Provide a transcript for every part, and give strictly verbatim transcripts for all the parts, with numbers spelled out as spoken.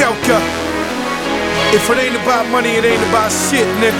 Elka. If it ain't about money, it ain't about shit, nigga.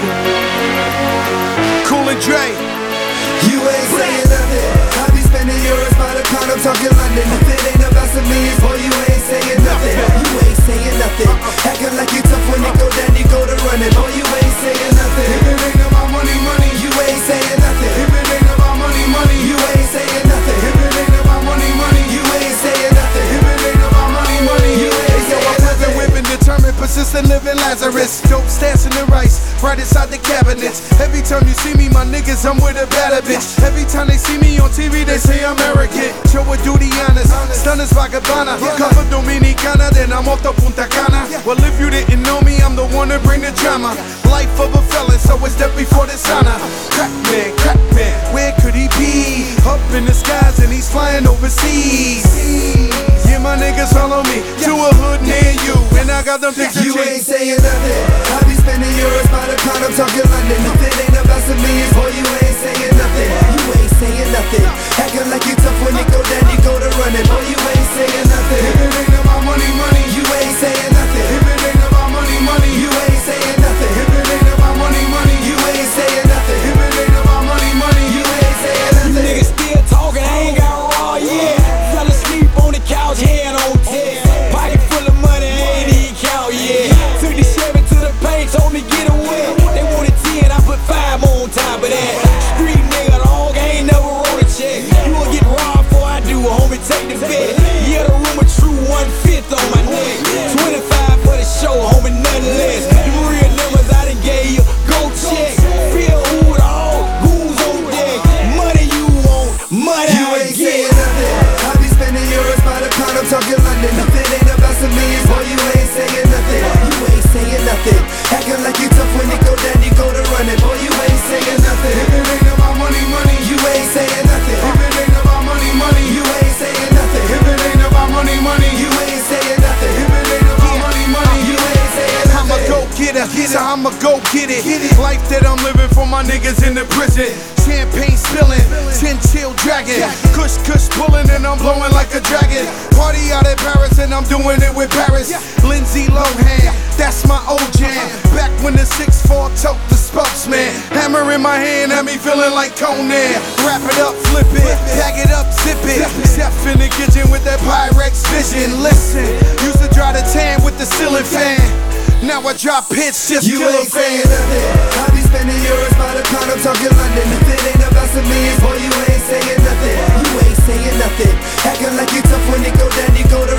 Cool and Dre. You ain't saying nothing. I be spending euros by the pound, I'm talking London. If it ain't about some millions, boy, you ain't saying nothing. You ain't saying nothing. Acting like you tough when it go down, you go to running. Boy, you ain't saying nothing. If it ain't about money, money, you ain't saying nothing. If it ain't about money, money, you ain't saying nothing. If it ain't about money, money, you ain't saying nothing. If it ain't about money, money, you ain't saying nothing. Whipping, determined, persistent, living Lazarus. Dope stance in the rice, right inside the cabinets. Every time you see me, my niggas, I'm with a better bitch. Every time they see me on T V, they say I'm arrogant. Yo, with duty honest, stunners vagabana. Cover Dominicana, then I'm off the Punta Cana. Well, if you didn't know me, I'm the one to bring the drama. Life of a felon, so it's death before dishonor. Crack man, crack man, where could he be? Up in the skies and he's flying overseas. Yeah, my niggas follow me to a hood near you, and I got them pictures. You ain't saying nothing. I be spending euros by the pound, I'm talking London. If it ain't about some millions, boy, you ain't saying nothing. You ain't saying nothing. Acting like you tough when it go down, you go to running. Boy, you ain't saying nothing. If it ain't about money, money, you ain't saying nothing. If it ain't about money, money, you ain't saying nothing. If it ain't about money, money, you ain't saying nothing. If it ain't about money, money, you ain't saying nothing. You niggas still talking, I ain't got raw yet. Fell asleep on the couch, head on ten. Pocket full of money, I ain't even count yet. Took the Chevy to the paint, told me get away. They wanted ten, I put five more on top of that. Street nigga, dog, I ain't never wrote a check. You will get robbed before I do, homie, take the bet. Yeah, the room a true one-fifth on my neck. twenty-five for the show, homie, nothing less. Them real numbers I done gave you, go check. Real who the all, goons on deck. Money you want, money You I ain't get. saying nothing. I be spending euros by the pound, I'm talking London. If it ain't about some millions, boy, you ain't saying nothing. You ain't saying nothing. Acting like you tough when it go down, you go to running. Boy, you ain't saying nothing. If it ain't about money, money, you ain't saying nothing. If it ain't about money, money, you ain't saying nothing. If it ain't about money, money, you ain't saying nothing. If it ain't about money, money, you ain't saying nothing. I'ma go get it, so I'ma go get it. Life that I'm living for my niggas in the prison. Champagne spilling, ten chill dragon. Kush kush pulling and I'm blowing like a dragon. Party out in Paris and I'm doing it with Paris. Lindsay Lohan, that's my old jam. Back when the six four tote the spokesman. Hammer in my hand, had me feeling like Conan. Wrap it up, flip it, bag it up, zip it. Chef in the kitchen with that Pyrex vision. Listen, used to dry the tan with the ceiling fan. Now I drop hits, just You kill a ain't saying fan. nothing. I be spending euros by the pound, I'm talking London. If it ain't about some millions, boy, you ain't saying nothing. You ain't saying nothing. Acting like you tough when it go down, you go to